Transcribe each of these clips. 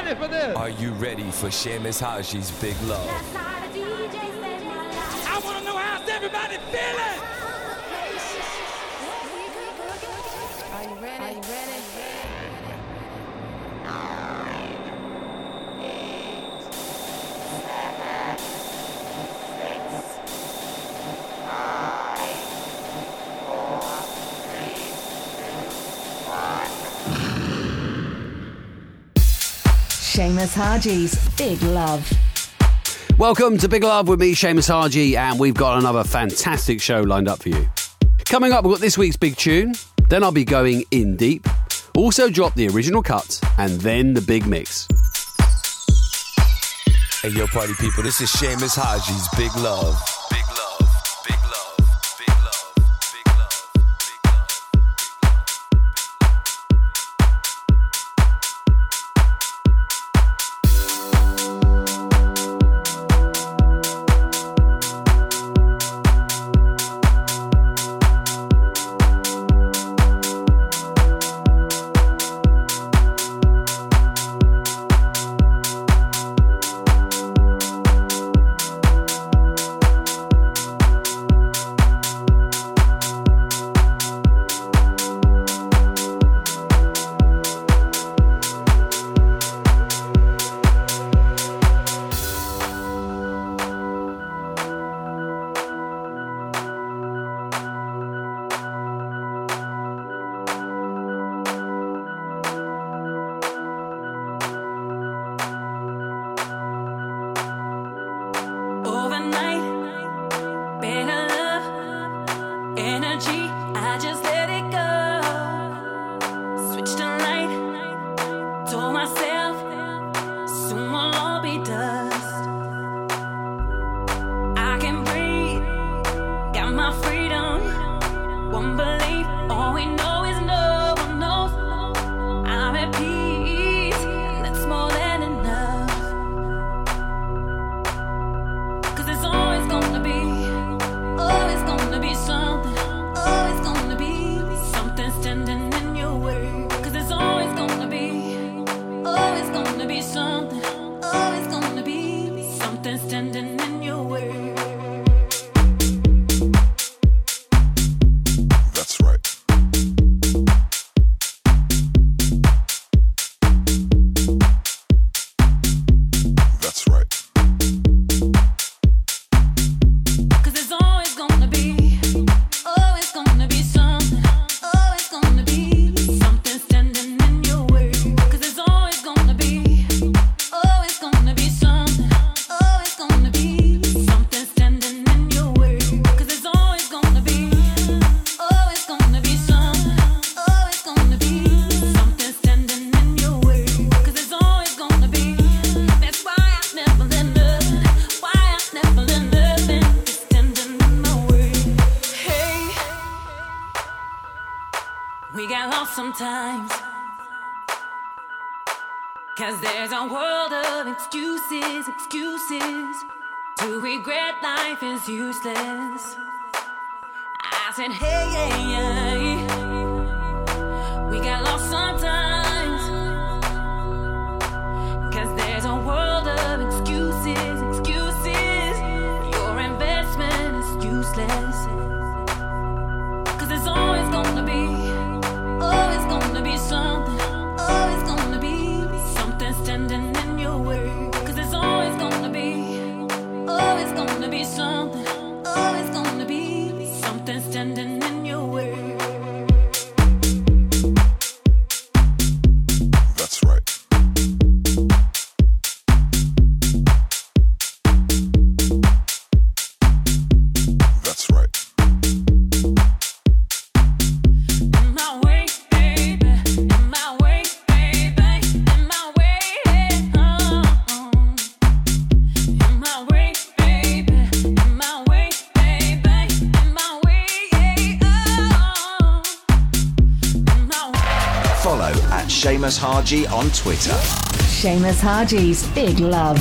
ready for this? Are you ready for Seamus Haji's Big Love? I want to know how's everybody feeling? Are you ready? Are you ready? Seamus Haji's Big Love. Welcome to Big Love with me, Seamus Haji, and we've got another fantastic show lined up for you. Coming up, we've got this week's big tune, then I'll be going in deep, also drop the original cut, and then the big mix. Hey, yo, party people, this is Seamus Haji's Big Love. Big Love, Big Love, Big Love, Big Love, sometimes. 'Cause there's a world of excuses to regret life is useless. I said, hey, we got lost sometimes. 'Cause there's a world of excuses. Your investment is useless. 'Cause there's always gonna be something, always gonna be something standing in your way. 'Cause there's always gonna be something, always gonna be something standing in your way. That's right. That's right. In my way, baby, in my way, baby, in my way, in my way, baby, in my way, baby, in my way, in my way. Follow at Seamus Haji on Twitter. Seamus Haji's Big Love.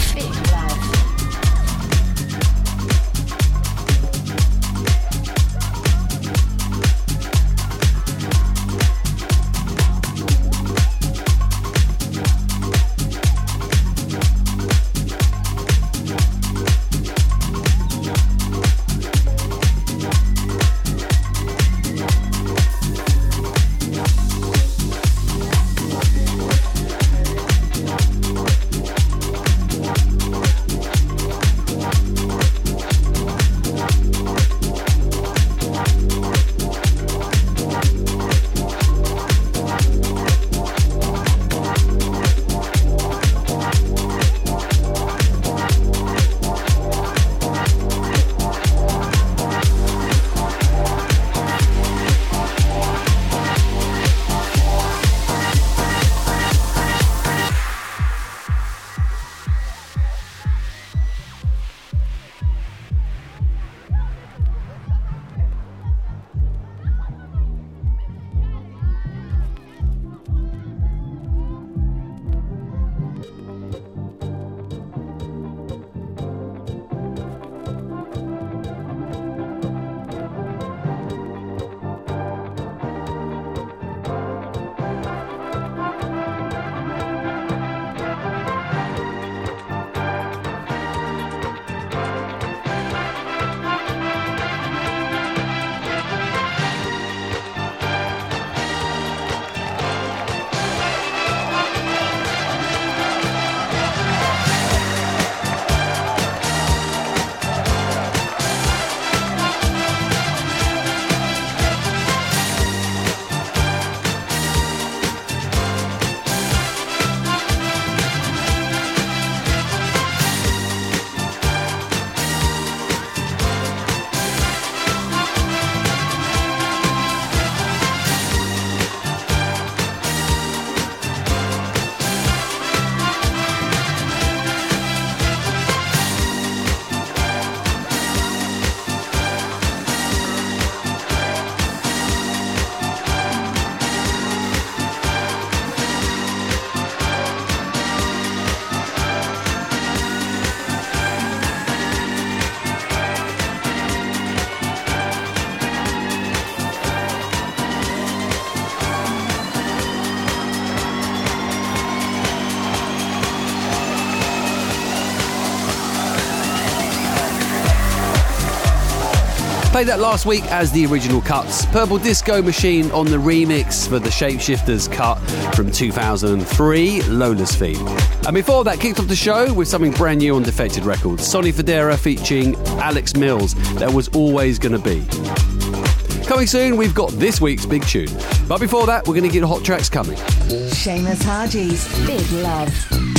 Played that last week as the original cuts. Purple Disco Machine on the remix for the Shapeshifters cut from 2003, Lola's Feet. And before that, kicked off the show with something brand new on Defected Records. Sonny Fodera featuring Alex Mills, There Was Always Gonna Be. Coming soon, we've got this week's big tune. But before that, we're going to get hot tracks coming. Seamus Haji's Big Love.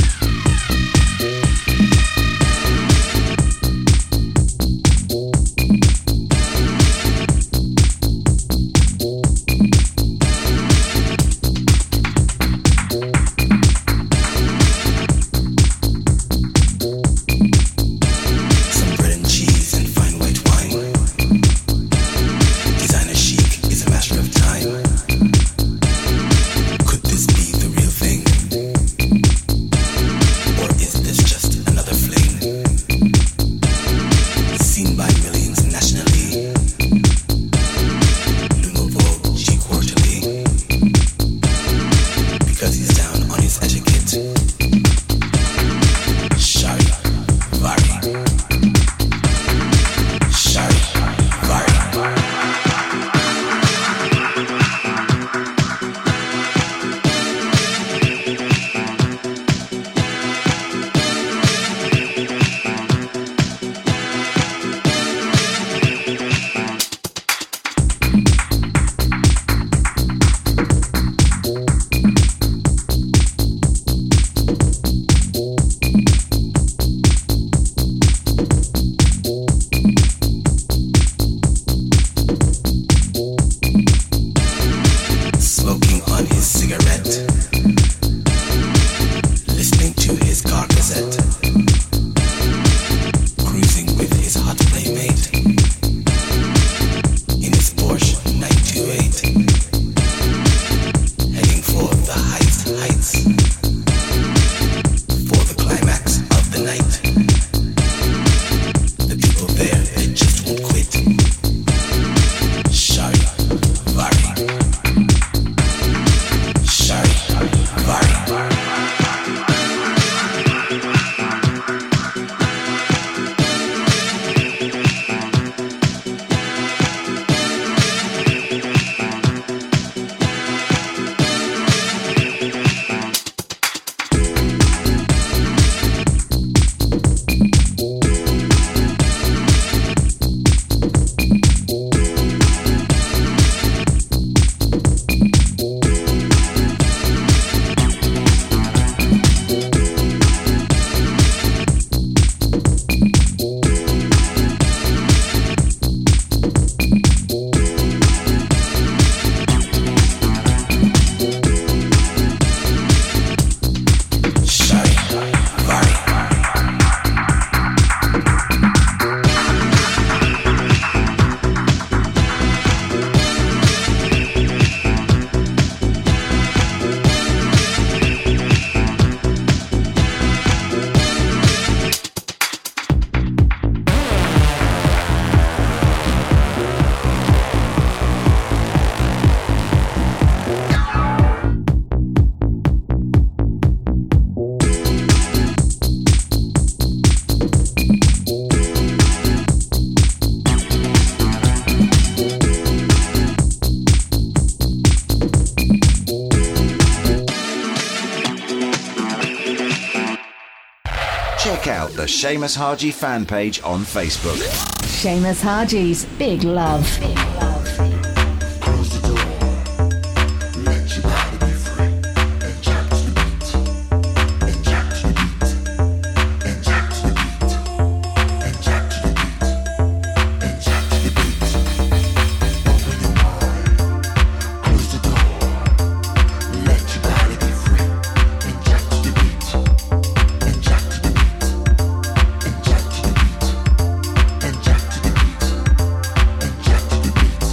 Check out the Seamus Haji fan page on Facebook. Seamus Haji's Big Love. Big Love. Beat.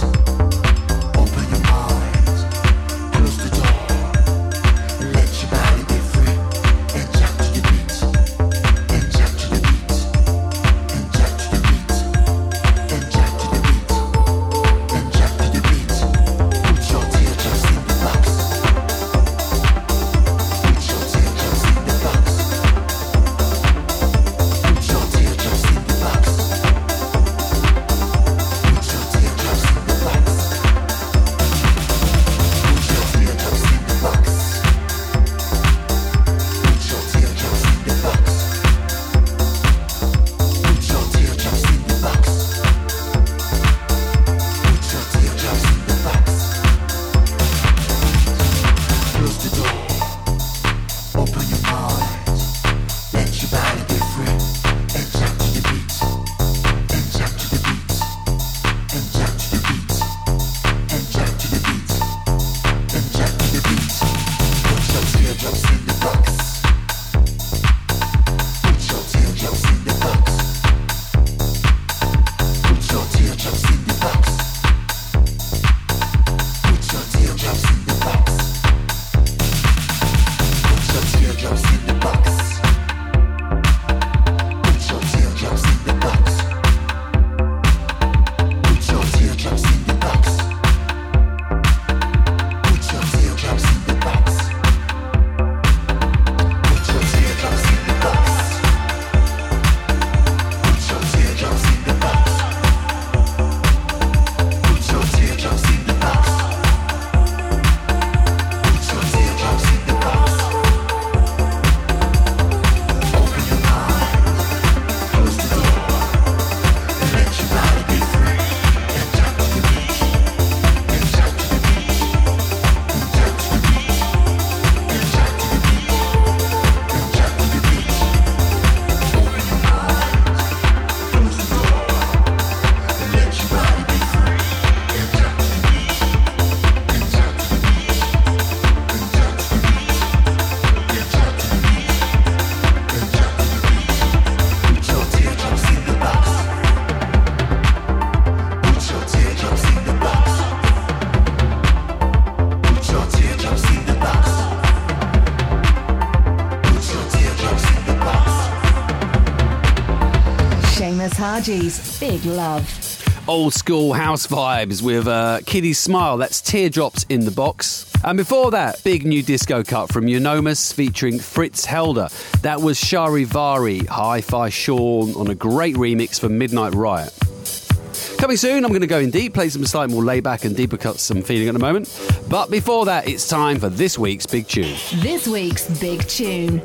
Haji's Big Love. Old school house vibes with Kiddie's Smile. That's Teardrops in the Box. And before that, big new disco cut from Eunomous featuring Fritz Helder. That was Charivari, Hi-Fi Sean on a great remix for Midnight Riot. Coming soon, I'm going to go in deep, play some slightly more laid-back and deeper cuts I'm feeling at the moment. But before that, it's time for this week's Big Tune. This week's Big Tune.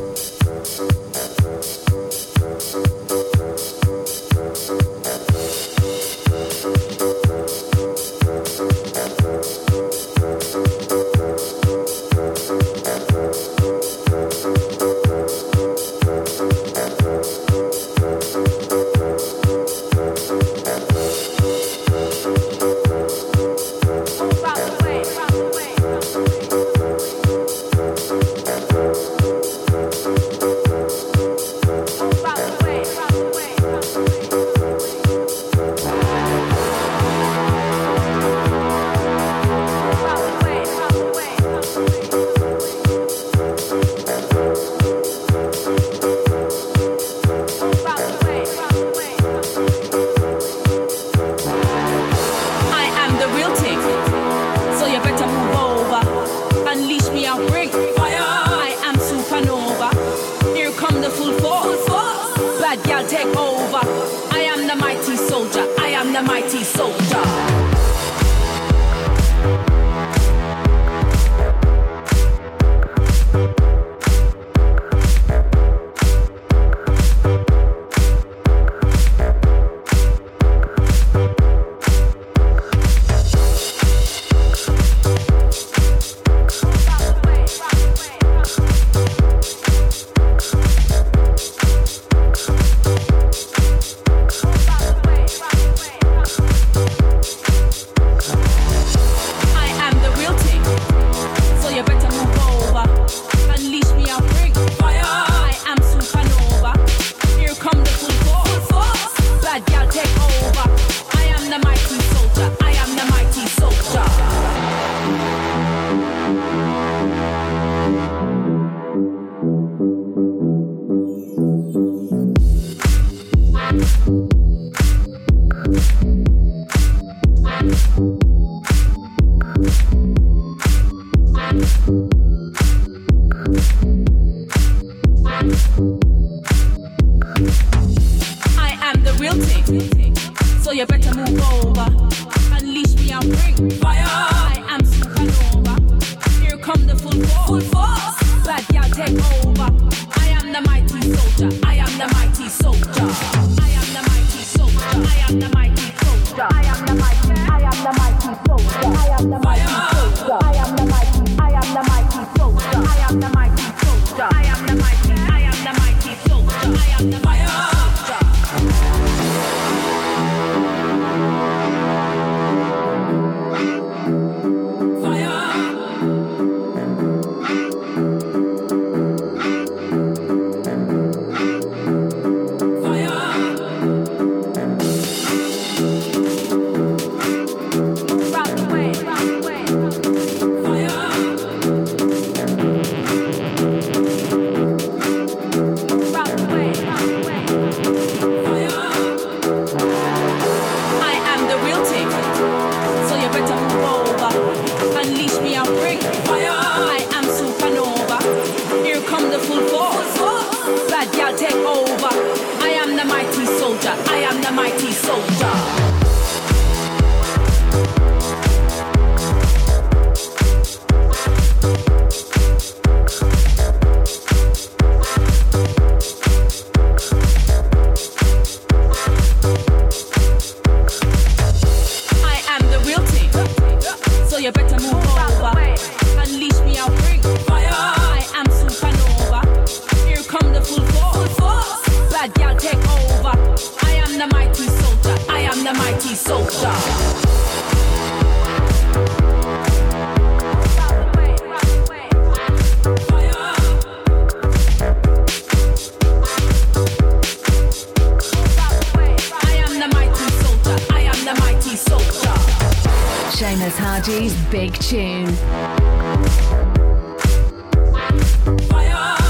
Seamus Haji's Big Tune. Fire.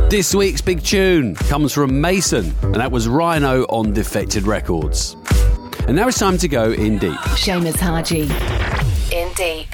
This week's big tune comes from Mason, and that was Rhino on Defected Records. And now it's time to go in deep. Seamus Haji. In deep.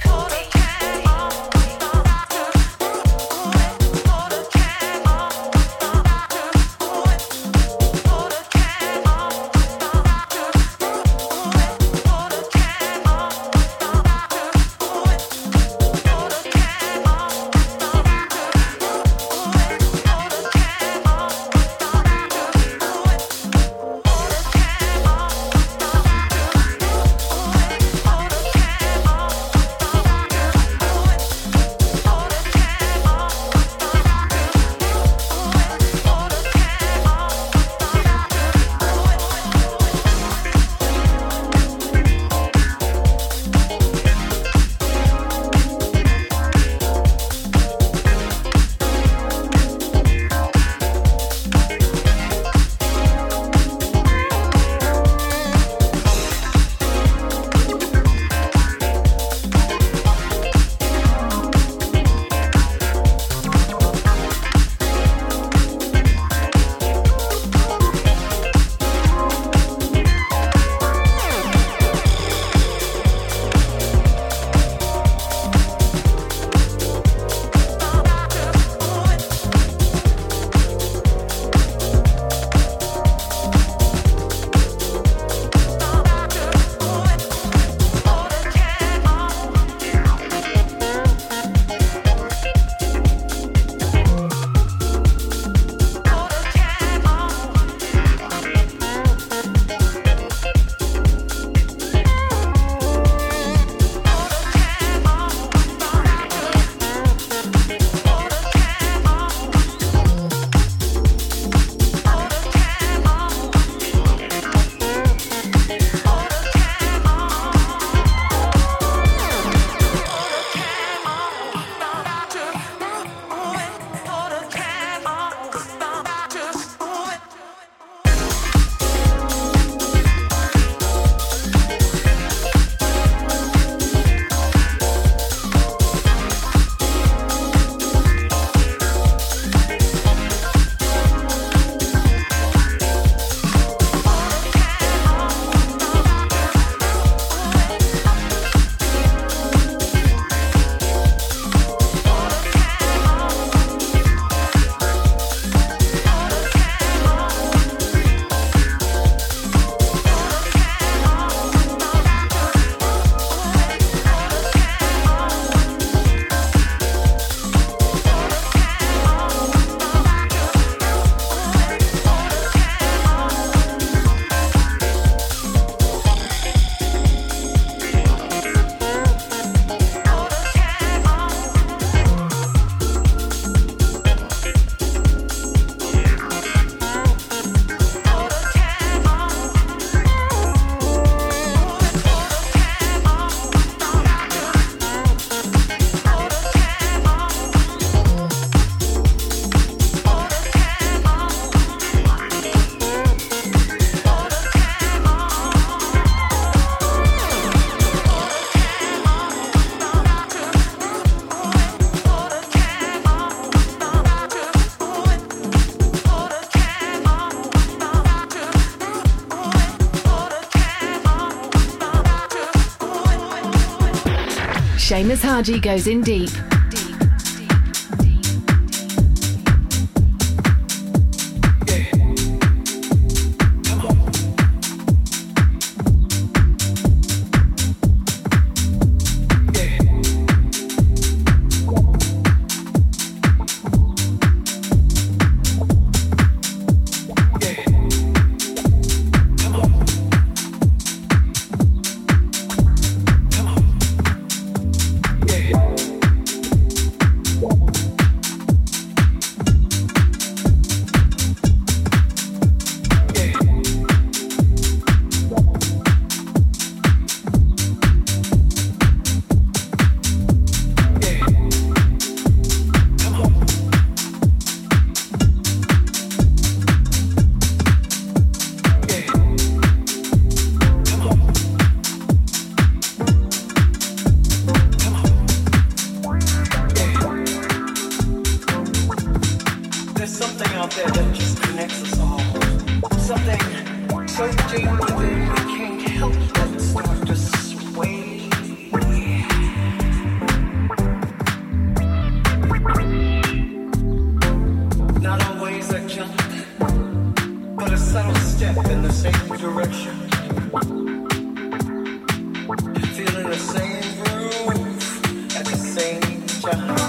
Seamus Haji goes in deep. out there that just connects us all. Something so deep within we can't help but start to sway. Not always a jump, but a subtle step in the same direction. Feeling the same groove at the same time.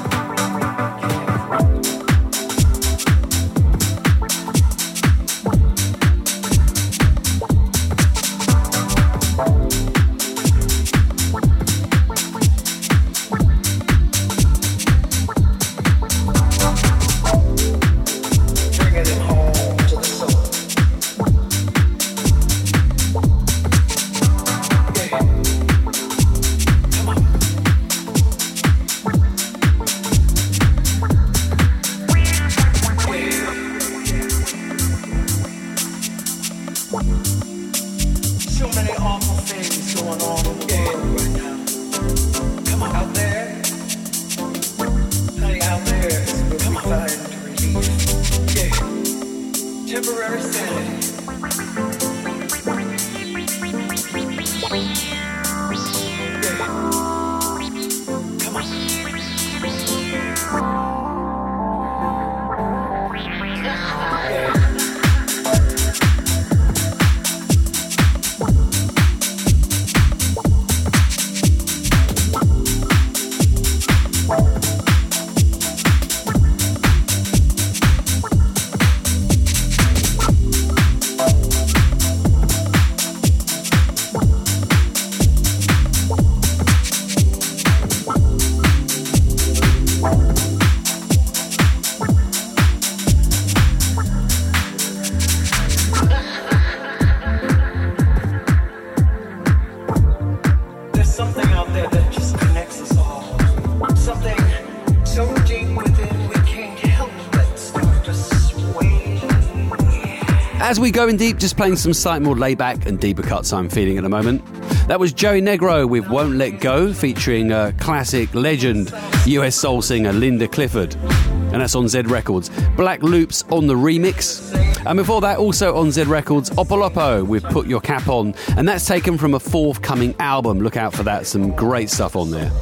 As we go in deep, just playing some slightly more laid-back and deeper cuts I'm feeling at the moment. That was Joey Negro with Won't Let Go, featuring a classic legend US soul singer Linda Clifford. And that's on Z Records. Black Loops on the remix. And before that, also on Z Records, Opolopo with Put Your Cap On. And that's taken from a forthcoming album. Look out for that. Some great stuff on there.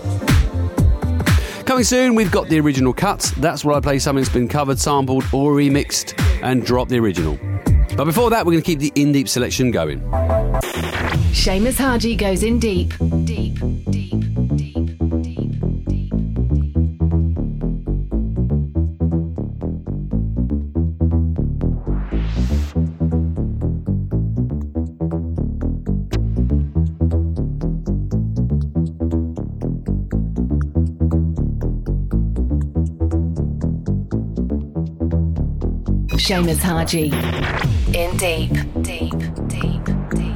Coming soon, we've got the original cuts. That's where I play something that's been covered, sampled or remixed and drop the original. But before that, we're going to keep the in-deep selection going. Seamus Haji goes in deep. Deep, deep, deep, deep, deep. Seamus Haji. In deep, deep, deep, deep.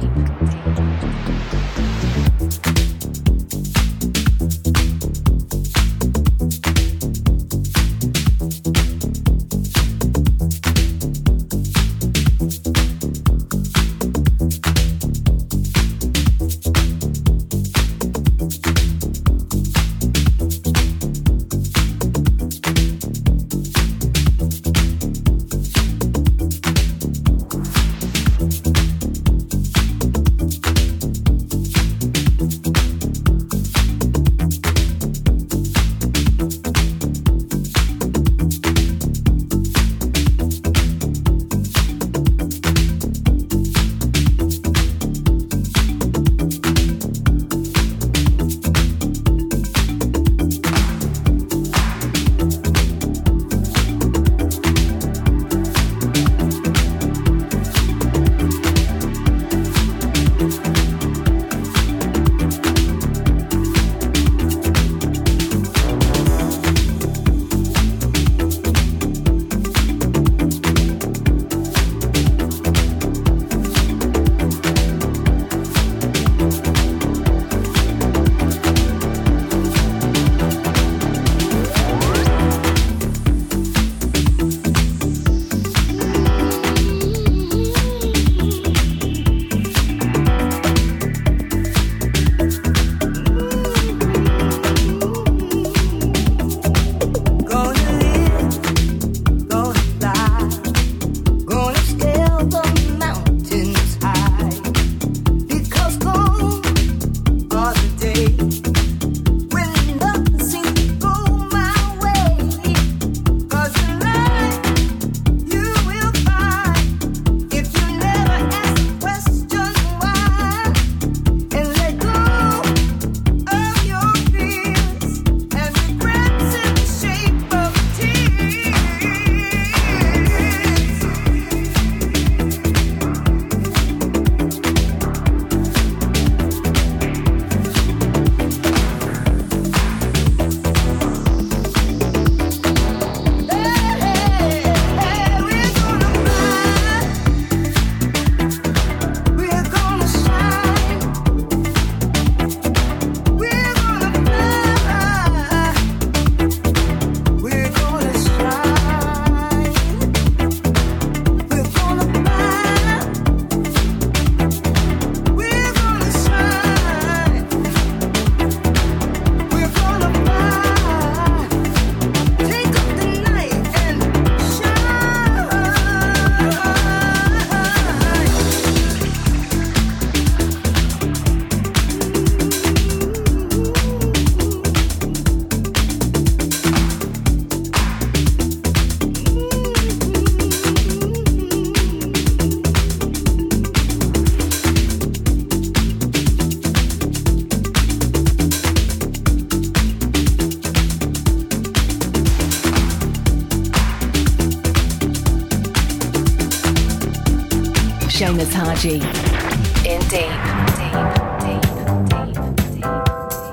Seamus Haji. In deep, deep, deep, deep, deep.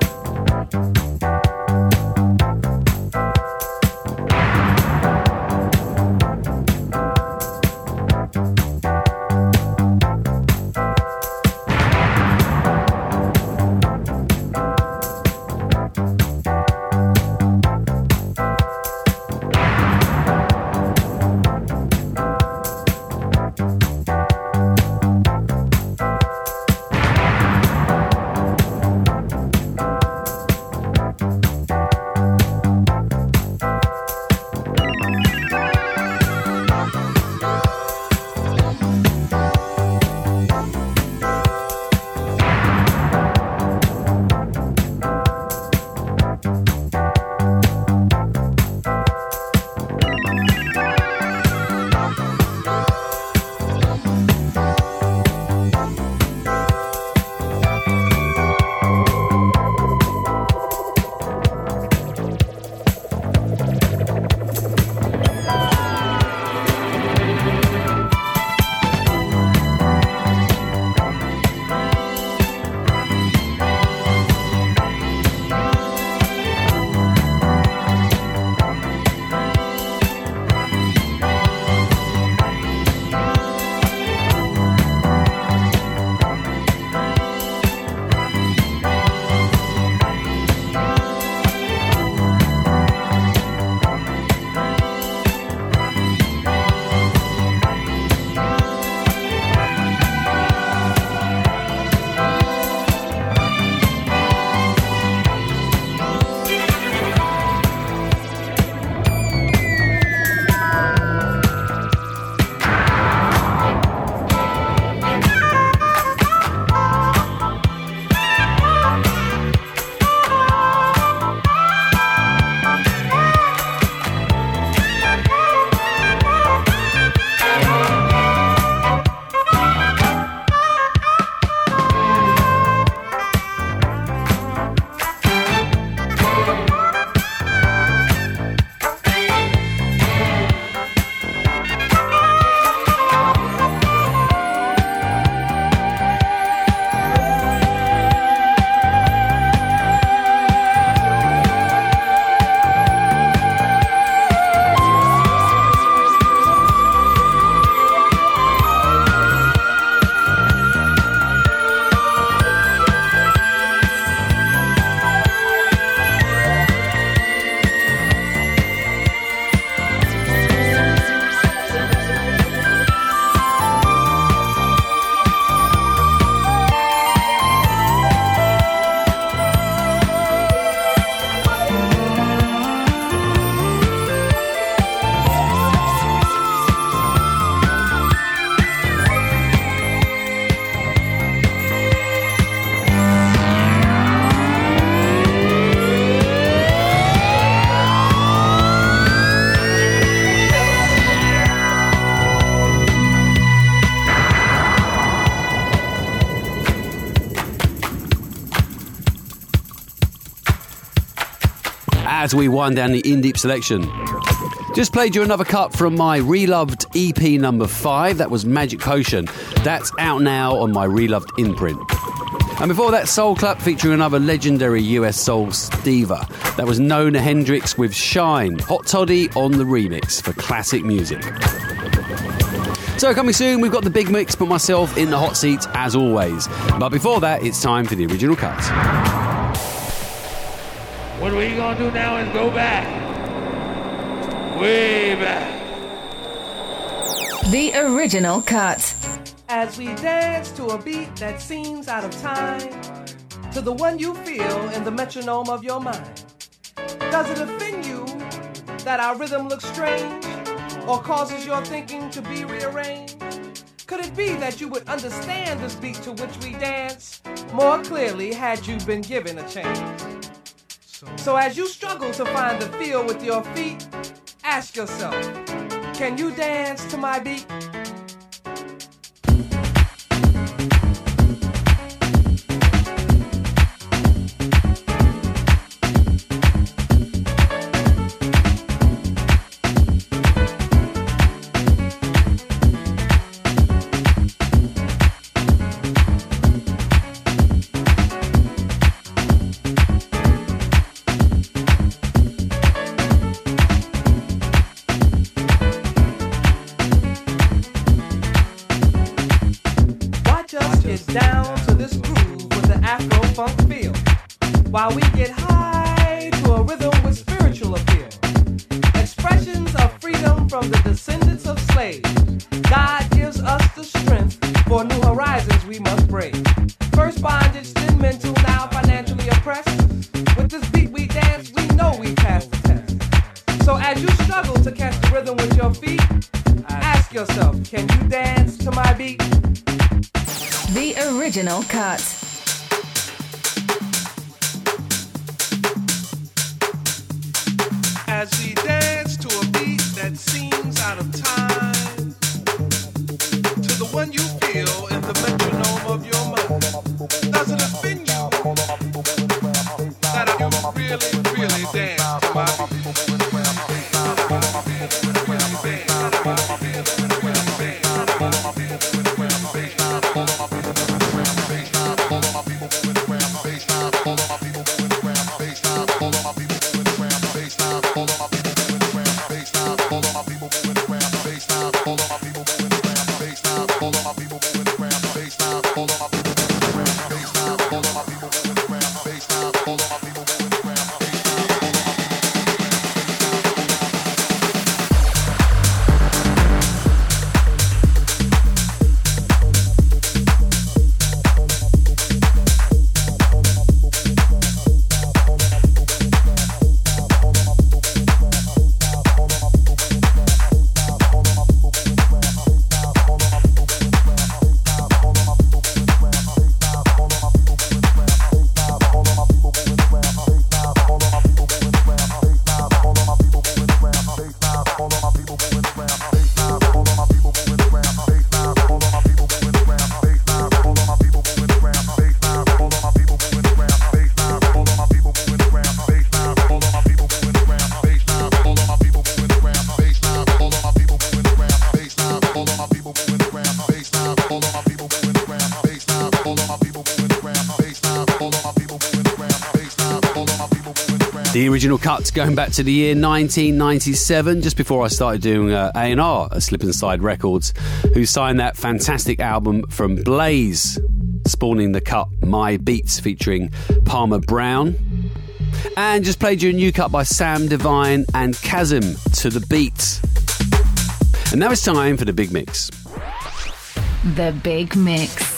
As we wind down the In Deep selection, just played you another cut from my Reloved EP number 5. That was Magic Potion. That's out now on my Reloved imprint. And before that, Soul Clap featuring another legendary US soul diva. That was Nona Hendrix with Shine. Hot Toddy on the remix for classic music. So coming soon, we've got the big mix, put myself in the hot seat as always. But before that, it's time for the original cut. What we're gonna do now is go back. Way back. The original cut. As we dance to a beat that seems out of time, to the one you feel in the metronome of your mind. Does it offend you that our rhythm looks strange, or causes your thinking to be rearranged? Could it be that you would understand this beat to which we dance more clearly had you been given a chance? So as you struggle to find the feel with your feet, ask yourself, can you dance to my beat? down to this groove with the Afro-funk feel, while we get high to a rhythm with spiritual appeal. Expressions of freedom from the descendants of slaves. God gives us the strength for new horizons we must brave. First bondage, then mental, now financially oppressed. With this beat we dance, we know we passed the test. So as you struggle to catch the rhythm with your feet, ask yourself, can you dance to my beat? The original cut. As we dance to a beat that seems out of time, to the one you feel in the metronome of your mind, does it offend you that I really dance to my beat? The original cuts going back to the year 1997, just before I started doing A&R at Slip Inside Records, who signed that fantastic album from Blaze, spawning the cut My Beats featuring Palmer Brown. And just played you a new cut by Sam Divine and Chasm, To the Beat. And now it's time for the Big Mix. The Big Mix.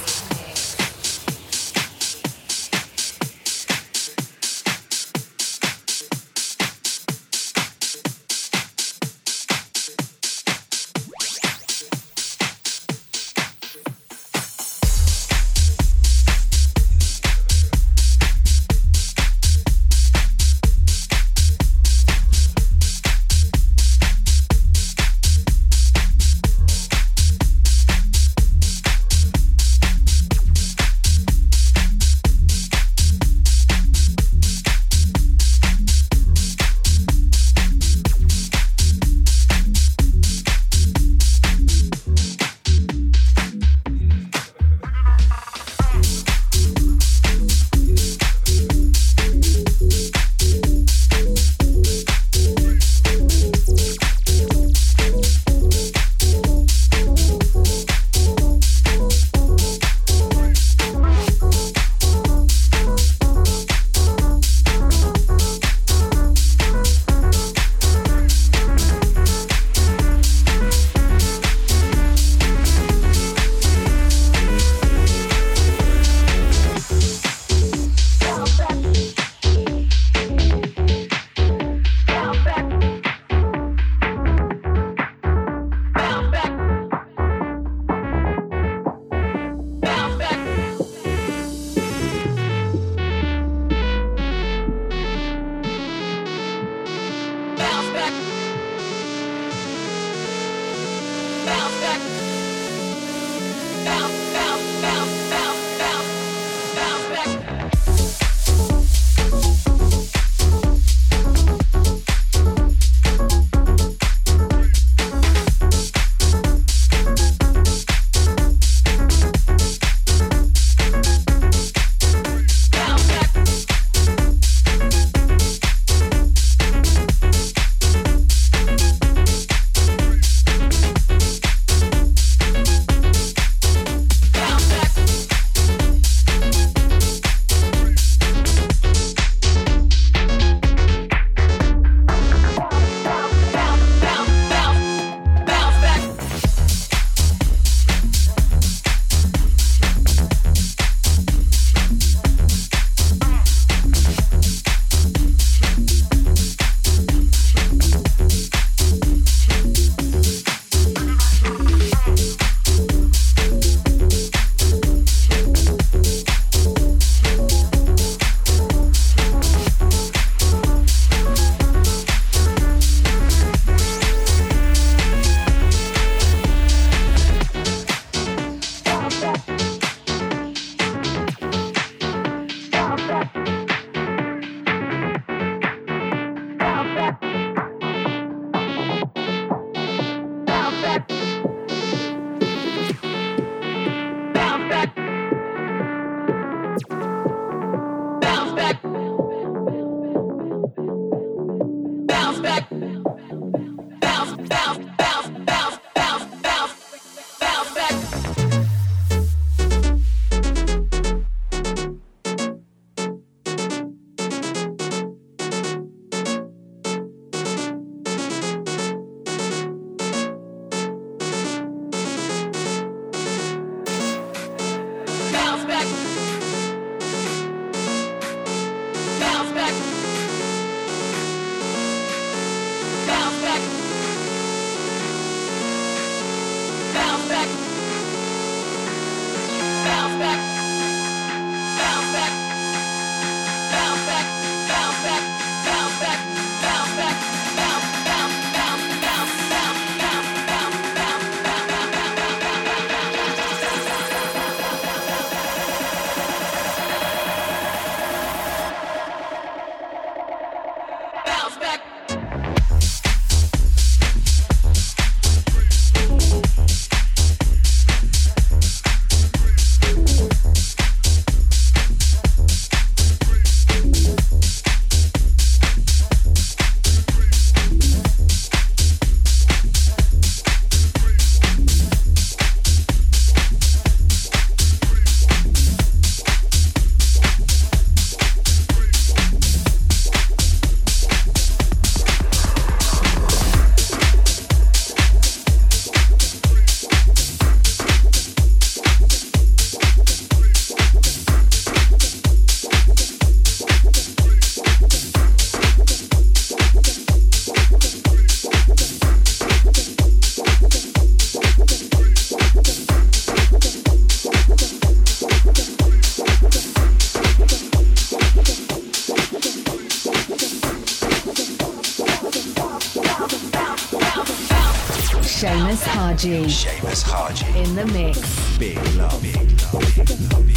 Seamus Haji. Seamus Haji. In the mix. Big love. Big love. Big love.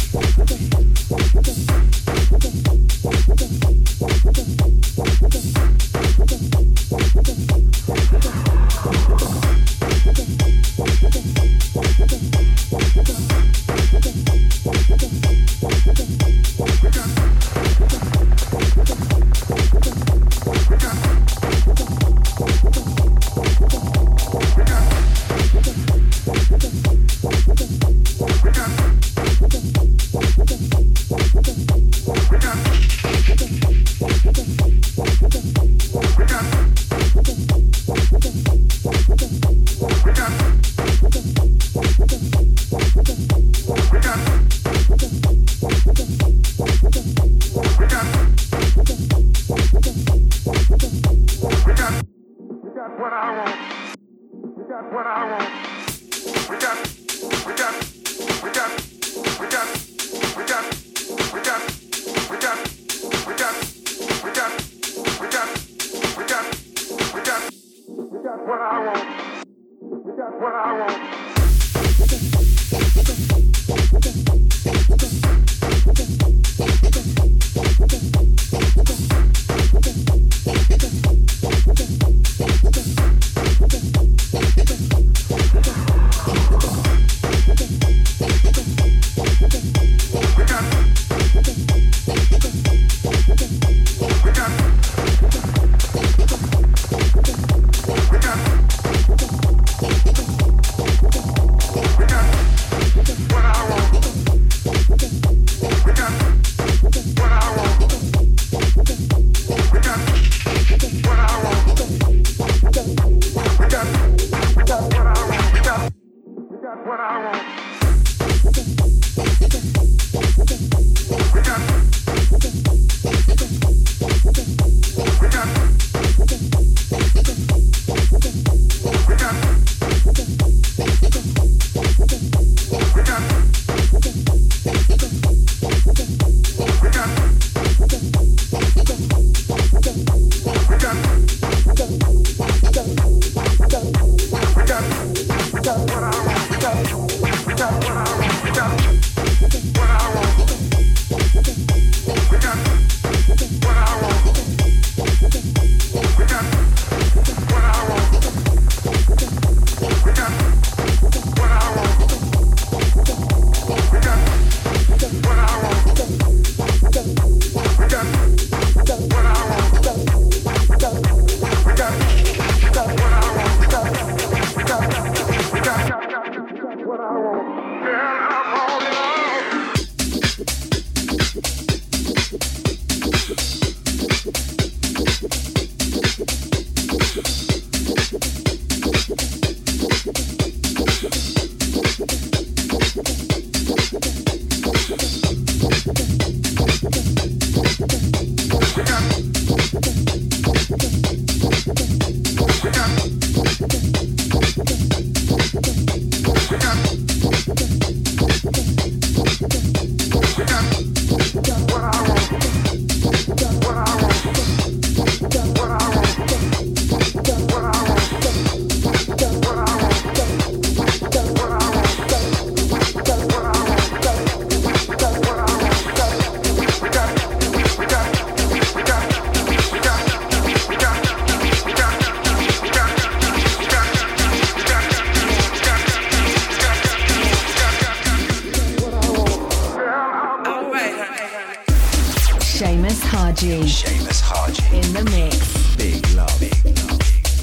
Seamus Haji in the mix. Big love. Big love.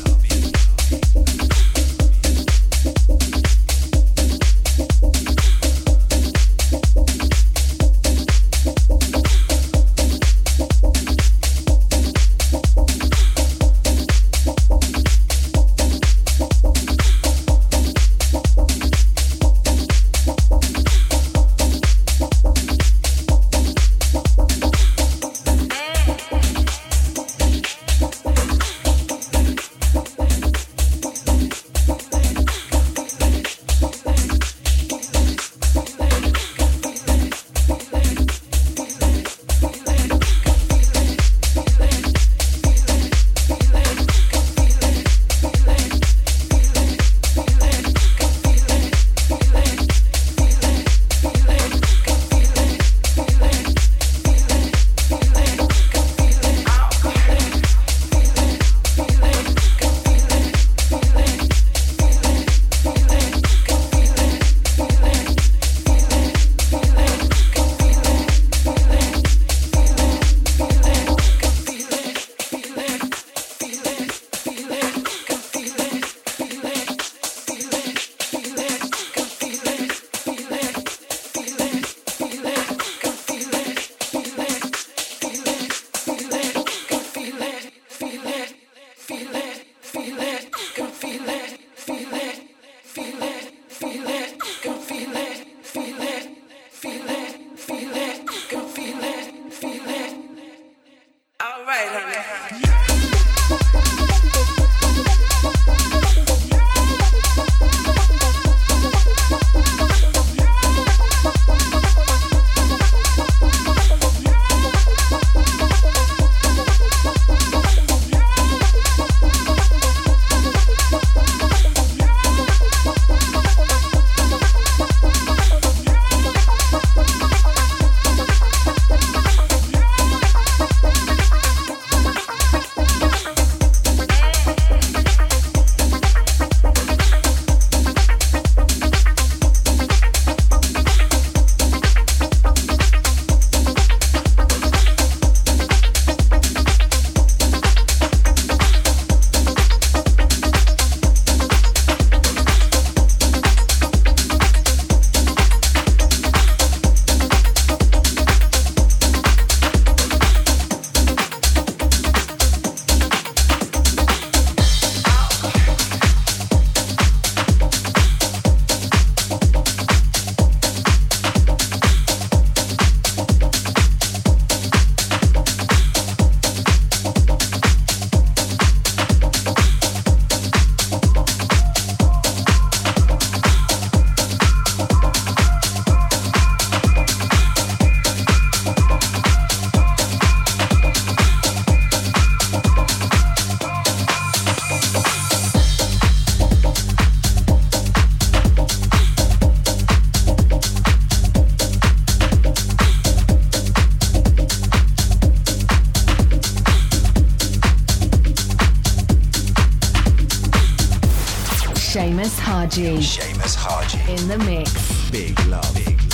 Seamus Haji in the mix. Big love. Big love.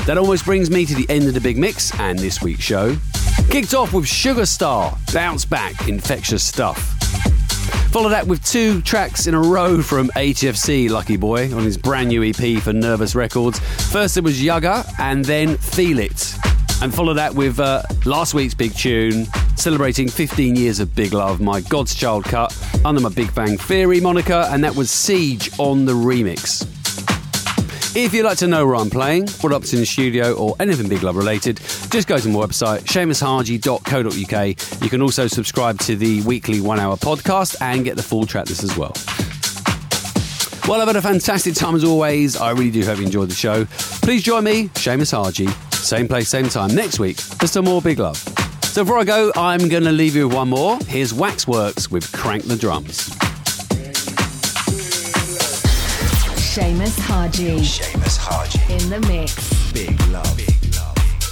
That almost brings me to the end of the big mix and this week's show. Kicked off with Sugar Star, Bounce Back, Infectious Stuff. Follow that with 2 tracks in a row from HFC, Lucky Boy, on his brand new EP for Nervous Records. First it was Yugga, and then Feel It. And follow that with last week's big tune, celebrating 15 years of Big Love, my God's Child cut, under my Big Bang Theory moniker, and that was Siege on the remix. If you'd like to know where I'm playing, what I'm up to in the studio, or anything Big Love related, just go to my website, seamusharji.co.uk. You can also subscribe to the weekly 1 hour podcast and get the full track list as well. Well, I've had a fantastic time as always. I really do hope you enjoyed the show. Please join me, Seamus Haji, same place, same time, next week for some more Big Love. So before I go, I'm going to leave you with one more. Here's Waxworks with Crank the Drums. Seamus Haji. Seamus Haji. In the mix. Big Love. Big Love.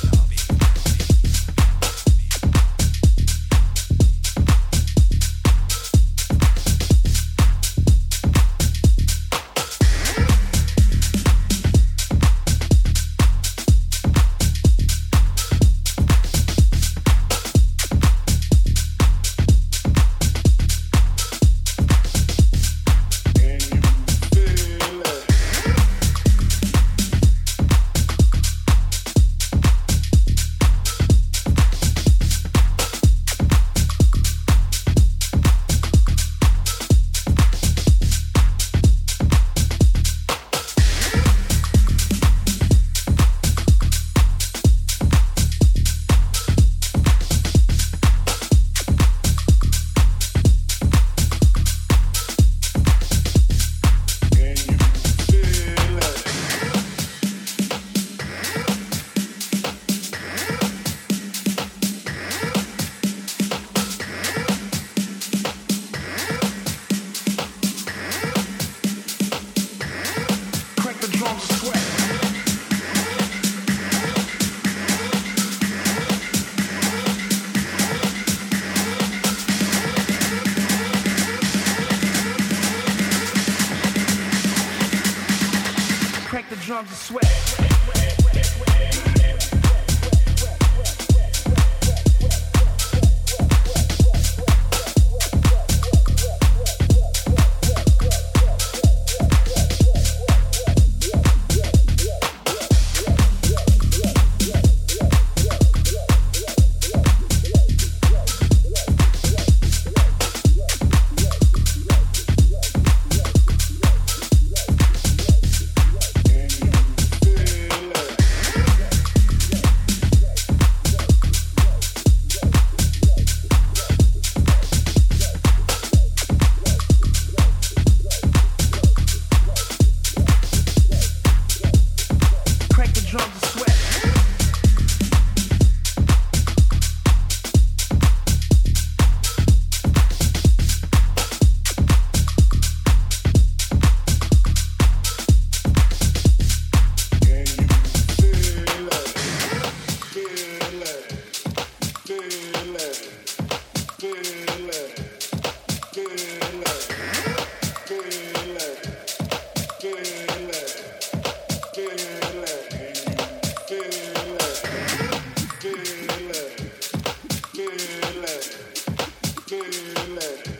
drums and sweat. Feel it.